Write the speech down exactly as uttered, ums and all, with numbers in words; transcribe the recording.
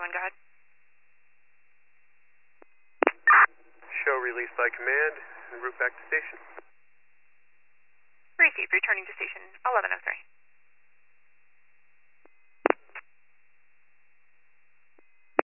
one, go ahead. Show released by command, en route back to station. Received, returning to station eleven oh three.